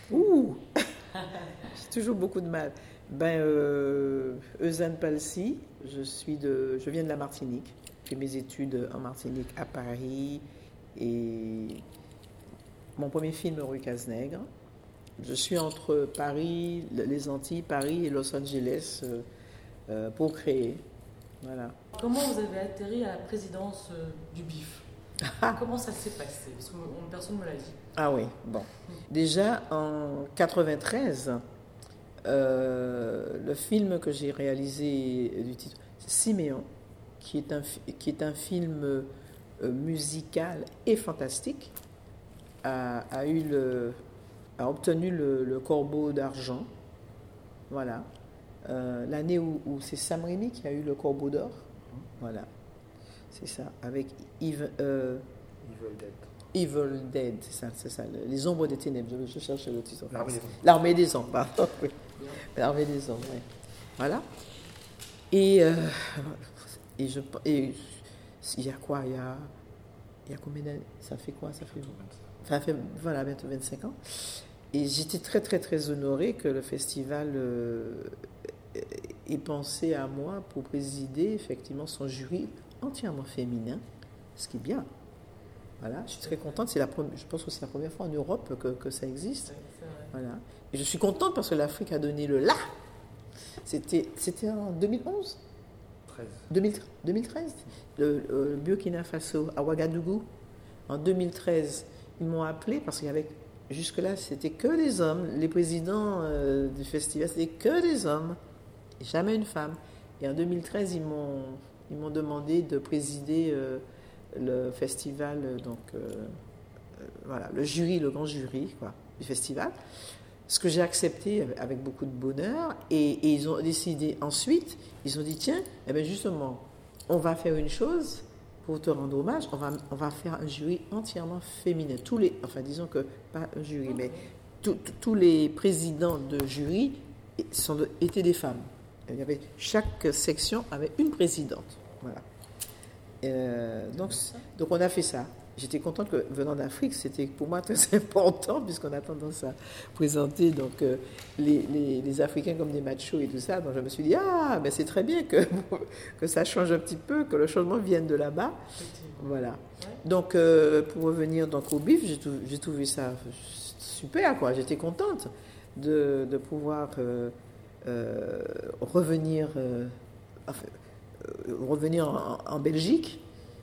Ouh, j'ai toujours beaucoup de mal. Eusanne Palsy, je viens de la Martinique. J'ai fait mes études en Martinique à Paris et mon premier film Rue Cazenègre. Je suis entre Paris, les Antilles, Paris et Los Angeles pour créer. Voilà. Comment vous avez atterri à la présidence du BIF? Comment ça s'est passé? Parce que personne ne me l'a dit. Ah oui, bon. Déjà en 93, le film que j'ai réalisé du titre Siméon, qui est un film musical et fantastique, a obtenu le Corbeau d'argent. Voilà. L'année où c'est Sam Raimi qui a eu le Corbeau d'or. Voilà. C'est ça. Avec Evil Dead, c'est ça. Les ombres des ténèbres. Je cherche le titre. L'armée des ombres, pardon. Oui. L'armée des ombres, oui. Voilà. Et il y a quoi? Il y a combien d'années? Ça fait quoi? Ça fait voilà, bientôt 25 ans. Et j'étais très, très, très honorée que le festival ait pensé à moi pour présider effectivement son jury entièrement féminin, ce qui est bien. Voilà, je suis très contente. Je pense que c'est la première fois en Europe que ça existe. Voilà. Et je suis contente parce que l'Afrique a donné le là. C'était en 2011 2013. Le Burkina Faso, à Ouagadougou. En 2013, ils m'ont appelé parce qu'il y avait, jusque-là, c'était que des hommes. Les présidents du festival, c'était que des hommes. Jamais une femme. Et en 2013, ils m'ont demandé de présider le festival, voilà, le jury, le grand jury du festival. Ce que j'ai accepté avec beaucoup de bonheur. Et ils ont décidé ensuite, ils ont dit, tiens, eh bien justement, on va faire une chose pour te rendre hommage, on va faire un jury entièrement féminin. Disons que, pas un jury, mais tous les présidents de jury étaient des femmes. Chaque section avait une présidente. Voilà. Donc on a fait ça. J'étais contente que venant d'Afrique, c'était pour moi très important puisqu'on a tendance à présenter les Africains comme des machos et tout ça. Donc je me suis dit ben c'est très bien que ça change un petit peu, que le changement vienne de là-bas. Voilà. Donc pour revenir au BIF, j'ai trouvé ça super quoi. J'étais contente de pouvoir revenir en Belgique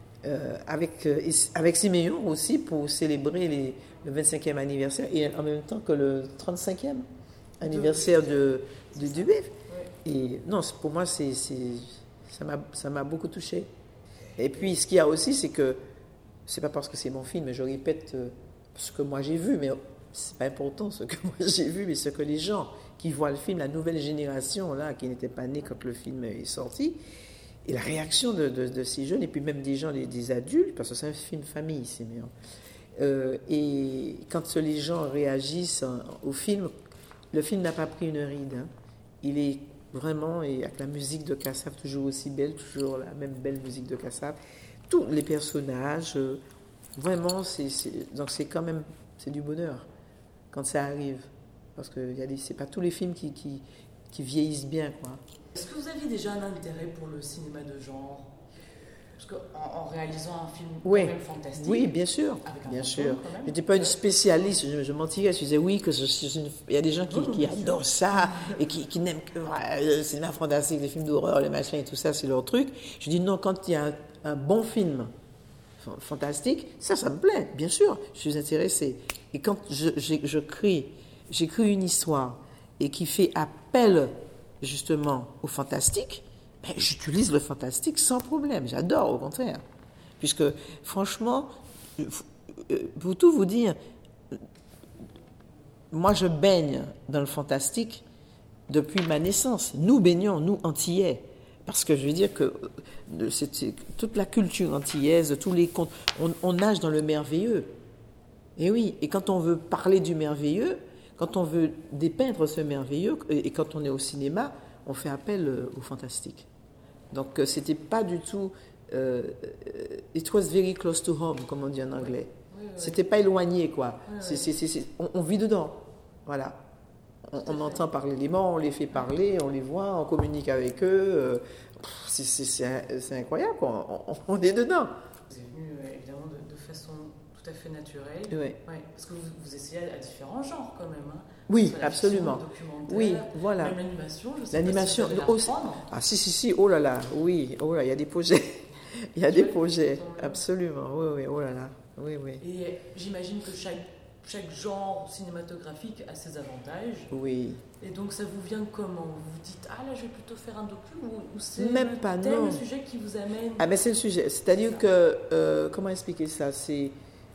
avec Siméon aussi pour célébrer le 25e anniversaire et en même temps que le 35e anniversaire du BIF. Et non, pour moi, ça m'a beaucoup touché. Et puis, ce qu'il y a aussi, c'est que c'est pas parce que c'est mon film, mais je répète ce que moi j'ai vu, mais c'est pas important ce que moi j'ai vu, mais ce que les gens qui voient le film, la nouvelle génération là, qui n'était pas née quand le film est sorti, et la réaction de ces jeunes, et puis même des gens, des adultes, parce que c'est un film famille, c'est bien. Et quand les gens réagissent au film, le film n'a pas pris une ride. Hein. Il est vraiment, et avec la musique de Kassav toujours aussi belle, toujours la même belle musique de Kassav. Tous les personnages, vraiment, donc c'est quand même, c'est du bonheur quand ça arrive. Parce que c'est pas tous les films qui vieillissent bien, quoi. Est-ce que vous aviez déjà un intérêt pour le cinéma de genre? Parce qu'en réalisant un film quand même fantastique... Oui, bien sûr. Bien sûr. Je n'étais pas une spécialiste, je mentirais, je disais oui, il y a des gens qui adorent ça et qui n'aiment que le cinéma fantastique, les films d'horreur, les machins et tout ça, c'est leur truc. Je dis non, quand il y a un bon film fantastique, ça me plaît, bien sûr, je suis intéressée. Et quand j'écris une histoire et qui fait appel justement au fantastique, j'utilise le fantastique sans problème, j'adore au contraire. Puisque franchement, pour tout vous dire, moi je baigne dans le fantastique depuis ma naissance. Nous baignons, nous Antillais. Parce que je veux dire que toute la culture antillaise, tous les contes, on nage dans le merveilleux. Et oui, et quand on veut parler du merveilleux, quand on veut dépeindre ce merveilleux, et quand on est au cinéma, on fait appel au fantastique. Donc c'était pas du tout... it was very close to home, comme on dit en anglais. Oui. C'était pas éloigné, quoi. Oui. On vit dedans. Voilà. On entend parler les morts, on les fait parler, on les voit, on communique avec eux. C'est incroyable, quoi. On est dedans. Vous êtes venu évidemment de façon tout à fait naturelle. Oui. Ouais, parce que vous essayez à différents genres quand même. Hein. Oui, absolument. Oui, voilà. Même l'animation, je sais l'animation, pas si vous allez ah si, oh là là, oui, oh là, il y a des projets. Il y a des projets, absolument. Oui, oh là là. Oui. Et j'imagine que chaque genre cinématographique a ses avantages. Oui. Et donc ça vous vient comment? Vous vous dites, ah là je vais plutôt faire un docu, ou c'est même pas, le sujet qui vous amène? Ah ben c'est le sujet, c'est-à-dire que, comment expliquer ça? C'est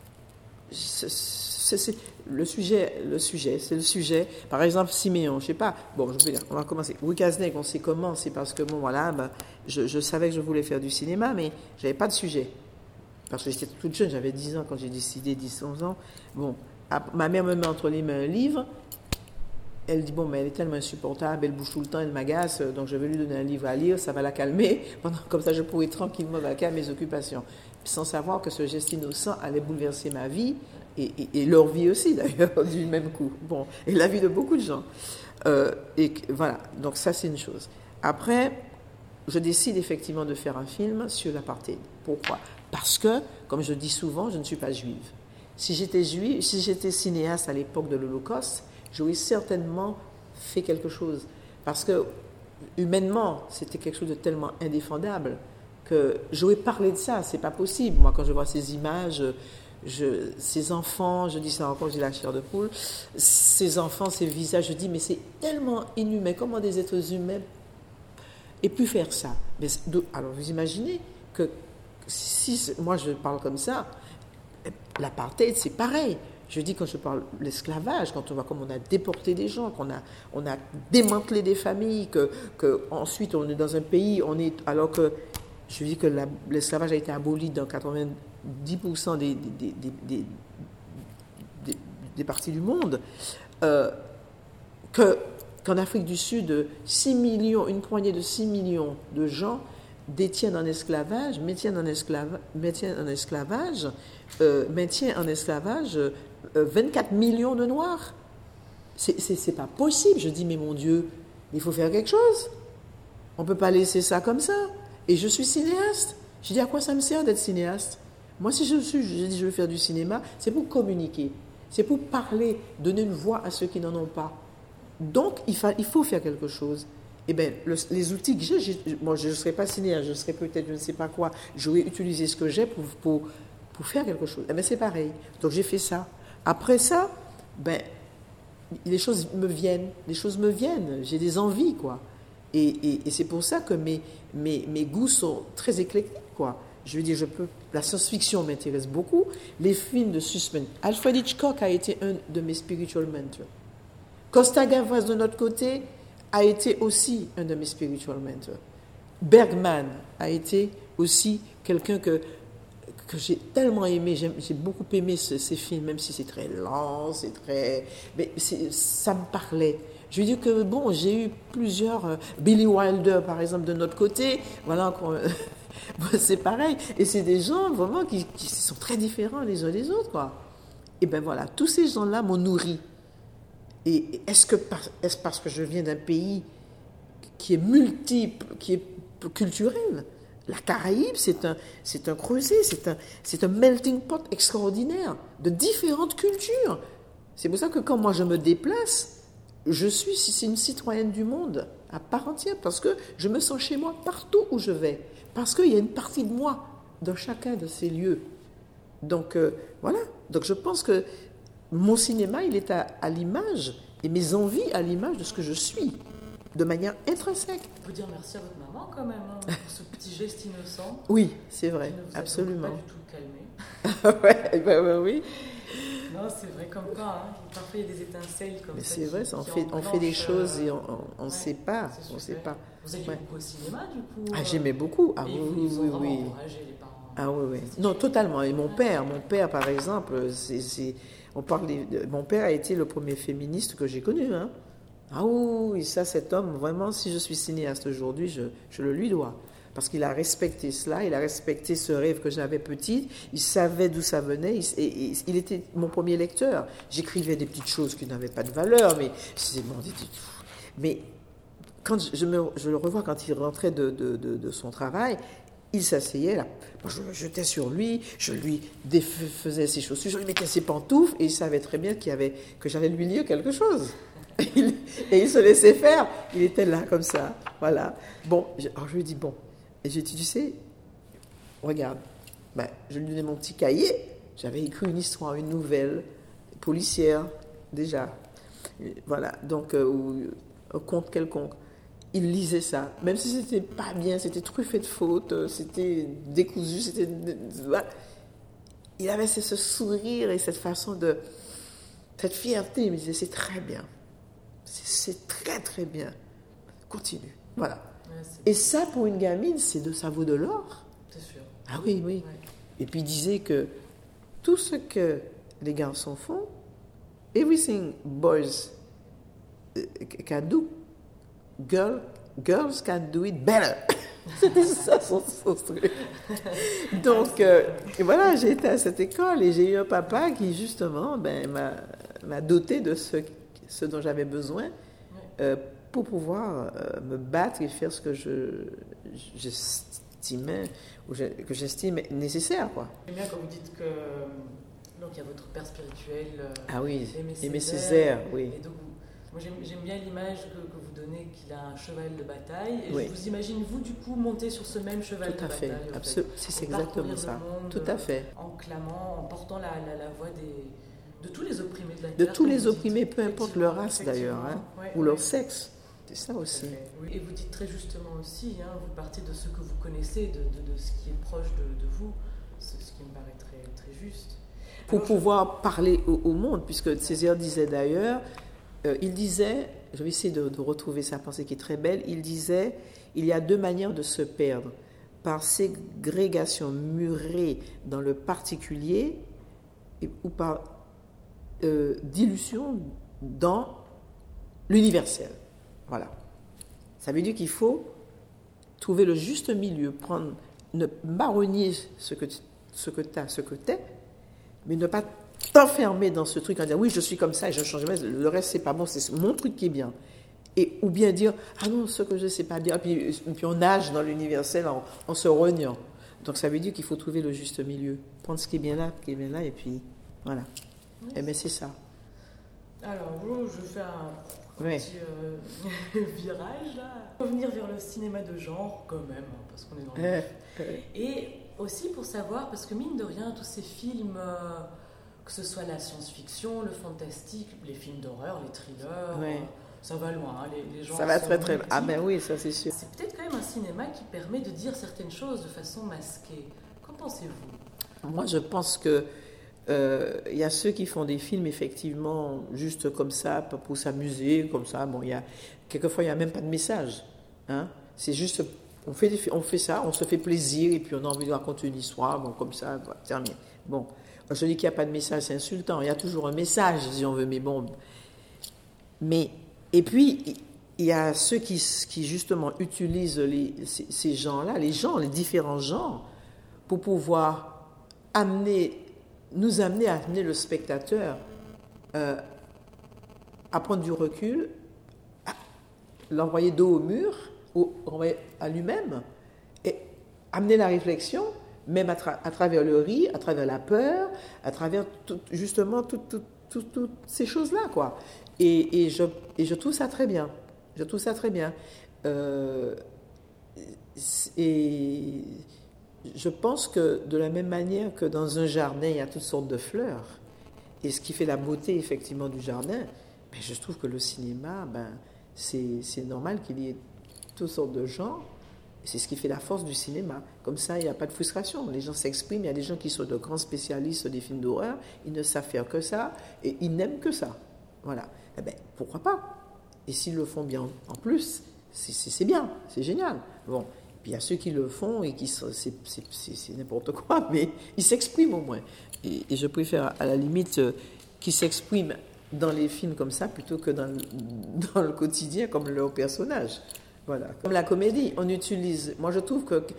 le sujet, c'est le sujet. Par exemple, Siméon, je sais pas, bon, je peux dire, on va commencer. Wikaznek, on sait comment, c'est parce que, bon, voilà, ben, je savais que je voulais faire du cinéma, mais j'avais pas de sujet. Parce que j'étais toute jeune, j'avais 10 ans quand j'ai décidé, 10-11 ans. Bon, ma mère me met entre les mains un livre. Elle dit, bon, mais elle est tellement insupportable, elle bouge tout le temps, elle m'agace, donc je vais lui donner un livre à lire, ça va la calmer. Comme ça, je pourrai tranquillement vaquer à mes occupations. Sans savoir que ce geste innocent allait bouleverser ma vie, et leur vie aussi, d'ailleurs, du même coup. Bon, et la vie de beaucoup de gens. Et voilà, donc ça, c'est une chose. Après, je décide effectivement de faire un film sur l'apartheid. Pourquoi? Parce que, comme je dis souvent, je ne suis pas juive. Si j'étais cinéaste à l'époque de l'Holocauste, j'aurais certainement fait quelque chose. Parce que, humainement, c'était quelque chose de tellement indéfendable que j'aurais parlé de ça. C'est pas possible. Moi, quand je vois ces images, ces enfants, je dis ça encore, j'ai la chair de poule, ces enfants, ces visages, je dis, mais c'est tellement inhumain. Comment des êtres humains aient pu faire ça? Alors, vous imaginez que si moi je parle comme ça, l'apartheid, c'est pareil. Je dis, quand je parle de l'esclavage, quand on voit comme on a déporté des gens, qu'on a démantelé des familles, que ensuite on est dans un pays, alors que je dis que l'esclavage a été aboli dans 90% des parties du monde, qu'en Afrique du Sud, 6 millions, une poignée de 6 millions de gens maintient en esclavage 24 millions de Noirs. C'est pas possible. Je dis, mais mon Dieu, il faut faire quelque chose. On ne peut pas laisser ça comme ça. Et je suis cinéaste. Je dis, à quoi ça me sert d'être cinéaste? Moi, si je dis, je veux faire du cinéma, c'est pour communiquer. C'est pour parler, donner une voix à ceux qui n'en ont pas. Donc, il faut faire quelque chose. Eh bien, les outils que j'ai, moi, je ne serais pas cinéaste, je serais peut-être, je ne sais pas quoi, j'aurais utilisé ce que j'ai pour faire quelque chose. Eh bien, c'est pareil. Donc, j'ai fait ça. Après ça, ben, les choses me viennent, j'ai des envies, quoi. Et c'est pour ça que mes goûts sont très éclectiques, quoi. Je veux dire, la science-fiction m'intéresse beaucoup, les films de suspense. Alfred Hitchcock a été un de mes spiritual mentors. Costa Gavras, de notre côté, a été aussi un de mes spiritual mentors. Bergman a été aussi quelqu'un que j'ai tellement aimé. J'ai beaucoup aimé ces films, même si c'est très lent, mais ça me parlait. Je veux dire que, bon, j'ai eu plusieurs... Billy Wilder, par exemple, de notre côté, voilà, c'est pareil. Et c'est des gens, vraiment, qui sont très différents les uns des autres, quoi. Et bien voilà, tous ces gens-là m'ont nourri. Et est-ce parce que je viens d'un pays qui est multiple, qui est culturel? La Caraïbe, c'est un creuset, c'est un melting pot extraordinaire de différentes cultures. C'est pour ça que quand moi je me déplace, c'est une citoyenne du monde à part entière, parce que je me sens chez moi partout où je vais, parce qu'il y a une partie de moi dans chacun de ces lieux. Donc voilà, donc je pense que mon cinéma, il est à l'image, et mes envies à l'image de ce que je suis, de manière intrinsèque. On peut dire merci à votre maman quand même, hein, pour ce petit geste innocent. Oui, c'est vrai, qui ne vous absolument. a pas du tout calmé. ouais, oui. Non, c'est vrai comme quoi, hein, parfois il y a des étincelles comme mais ça. C'est vrai, on fait des choses et on ne sait pas. On sait pas. Vous alliez beaucoup au cinéma du coup? J'aimais beaucoup. Ah oui. Encouragé les parents. Ah oui. Non, totalement. Et mon père, par exemple, mon père a été le premier féministe que j'ai connu. Hein. Ah oui, ça, cet homme, vraiment, si je suis cinéaste aujourd'hui, je le lui dois. parce qu'il a respecté cela, il a respecté ce rêve que j'avais petite, il savait d'où ça venait, il était mon premier lecteur. J'écrivais des petites choses qui n'avaient pas de valeur, mais quand je le revois quand il rentrait de son travail, il s'asseyait là, moi je me jetais sur lui, je lui défaisais ses chaussures, je lui mettais ses pantoufles, et il savait très bien que j'allais lui lire quelque chose. Et il se laissait faire, il était là comme ça, voilà. Bon, alors je lui dis, bon, et j'ai dit, tu sais, regarde, je lui donnais mon petit cahier, j'avais écrit une histoire, une nouvelle, policière, déjà, voilà, donc, ou un conte quelconque. Il lisait ça, même si c'était pas bien, c'était truffé de fautes, c'était décousu, il avait ce sourire et cette façon cette fierté. Il me disait, c'est très bien, c'est très très bien, continue, voilà. Ouais, et ça, pour une gamine, ça vaut de l'or. C'est sûr. Ah oui. Ouais. Et puis il disait que tout ce que les garçons font, everything boys can do, girls can do it better. C'était ça son truc. Donc, voilà, j'ai été à cette école et j'ai eu un papa qui, justement, m'a doté de ce dont j'avais besoin pour pouvoir me battre et faire ce que j'estimais ou que j'estime nécessaire, quoi. J'aime bien quand vous dites que donc il y a votre père spirituel. Ah oui, Aimé Césaire, oui. Et donc, moi j'aime bien l'image que vous donnez qu'il a un cheval de bataille. Et oui. Je vous imagine vous du coup monter sur ce même cheval de bataille. Tout à fait, c'est exactement ça. Tout à fait. En clamant, en portant la voix de tous les opprimés de la terre. De tous les opprimés, peu importe leur race d'ailleurs, ou leur sexe. C'est ça aussi. Oui. Et vous dites très justement aussi, vous partez de ce que vous connaissez, de ce qui est proche de vous, ce qui me paraît très, très juste. Pour pouvoir parler au monde, puisque Césaire disait d'ailleurs, il disait, je vais essayer de retrouver sa pensée qui est très belle, il disait, il y a deux manières de se perdre, par ségrégation murée dans le particulier ou par dilution dans l'universel. Voilà. Ça veut dire qu'il faut trouver le juste milieu, ne pas renier ce que tu es, mais ne pas t'enfermer dans ce truc en disant oui, je suis comme ça et je change jamais, le reste c'est pas bon, c'est mon truc qui est bien. Ou bien dire ah non, ce que je sais pas bien, puis on nage dans l'universel en se reniant. Donc ça veut dire qu'il faut trouver le juste milieu, prendre ce qui est bien là, et puis voilà. Oui. Et bien c'est ça. Alors je fais un petit virage là. Revenir vers le cinéma de genre quand même, parce qu'on est dans le Et aussi pour savoir, parce que mine de rien, tous ces films, que ce soit la science-fiction, le fantastique, les films d'horreur, les thrillers, ça va loin. Les gens ça va très très loin. Ah ben oui, ça c'est sûr. C'est peut-être quand même un cinéma qui permet de dire certaines choses de façon masquée. Qu'en pensez-vous ? Moi, je pense que y a ceux qui font des films effectivement juste comme ça, pour s'amuser, comme ça. Bon, quelquefois il n'y a même pas de message. C'est juste, on fait ça, on se fait plaisir et puis on a envie de raconter une histoire, bon, comme ça, voilà, terminé. Bon, je dis qu'il n'y a pas de message, c'est insultant. Il y a toujours un message, si on veut, mais bon. Et puis, il y a ceux qui justement utilisent ces gens-là, les différents genres, pour pouvoir nous amener à amener le spectateur à prendre du recul, à l'envoyer dos au mur, ou renvoyer à lui-même, et amener la réflexion, même à travers le rire, à travers la peur, à travers justement toutes ces choses-là, quoi. Et je trouve ça très bien. Je trouve ça très bien. Et je pense que de la même manière que dans un jardin, il y a toutes sortes de fleurs, et ce qui fait la beauté, effectivement, du jardin, mais je trouve que le cinéma, c'est normal qu'il y ait toutes sortes de genres. C'est ce qui fait la force du cinéma. Comme ça, il n'y a pas de frustration. Les gens s'expriment. Il y a des gens qui sont de grands spécialistes des films d'horreur. Ils ne savent faire que ça et ils n'aiment que ça. Voilà. Eh bien, pourquoi pas ? Et s'ils le font bien en plus, c'est bien, c'est génial. Bon. Puis il y a ceux qui le font et c'est n'importe quoi, mais ils s'expriment au moins. Et je préfère à la limite qu'ils s'expriment dans les films comme ça plutôt que dans le quotidien comme leur personnage. Voilà. Comme la comédie, on utilise... Moi, je trouve que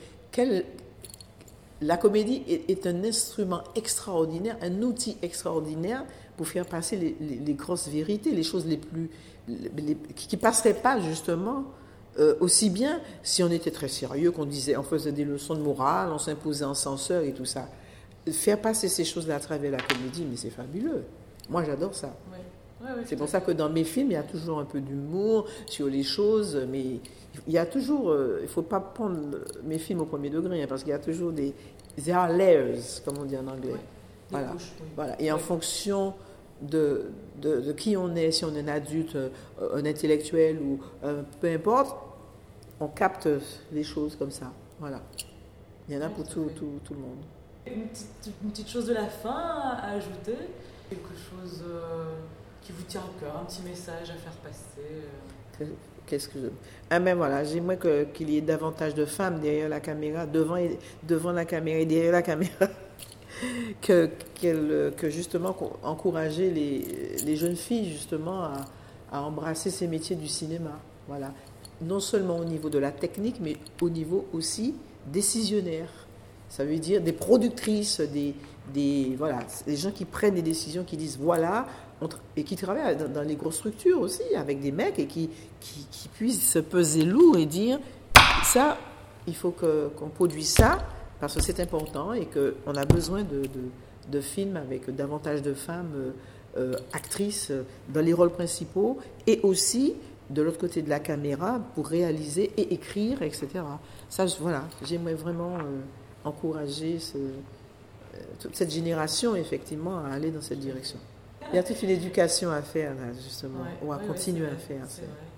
la comédie est un instrument extraordinaire, un outil extraordinaire pour faire passer les grosses vérités, les choses qui ne passeraient pas, justement, aussi bien si on était très sérieux, on faisait des leçons de morale, on s'imposait en censeur et tout ça. Faire passer ces choses-là à travers la comédie, mais c'est fabuleux. Moi, j'adore ça. C'est pour ça que dans mes films, il y a toujours un peu d'humour sur les choses, mais il y a toujours... il ne faut pas prendre mes films au premier degré, parce qu'il y a toujours des... There are layers, comme on dit en anglais. Voilà. Couches, oui. Voilà. Et en fonction de qui on est, si on est un adulte, un intellectuel ou peu importe, on capte les choses comme ça. Voilà. Il y en a pour tout le monde. Une petite chose de la fin à ajouter, quelque chose qui vous tient à cœur, un petit message à faire passer. Qu'est-ce que ben voilà, j'aimerais qu'il y ait davantage de femmes derrière la caméra, devant la caméra et derrière la caméra, que justement encourager les jeunes filles justement à embrasser ces métiers du cinéma. Voilà. Non seulement au niveau de la technique, mais au niveau aussi décisionnaire. Ça veut dire des productrices, des gens qui prennent des décisions, qui disent voilà, et qui travaillent dans les grosses structures aussi, avec des mecs, et qui puissent se peser lourd et dire ça, il faut qu'on produise ça, parce que c'est important et qu'on a besoin de films avec davantage de femmes actrices dans les rôles principaux, et aussi de l'autre côté de la caméra pour réaliser et écrire, etc. Ça, voilà, j'aimerais vraiment encourager toute cette génération, effectivement, à aller dans cette direction. Il y a toute une éducation à faire, là, justement, ou à continuer à faire. C'est vrai.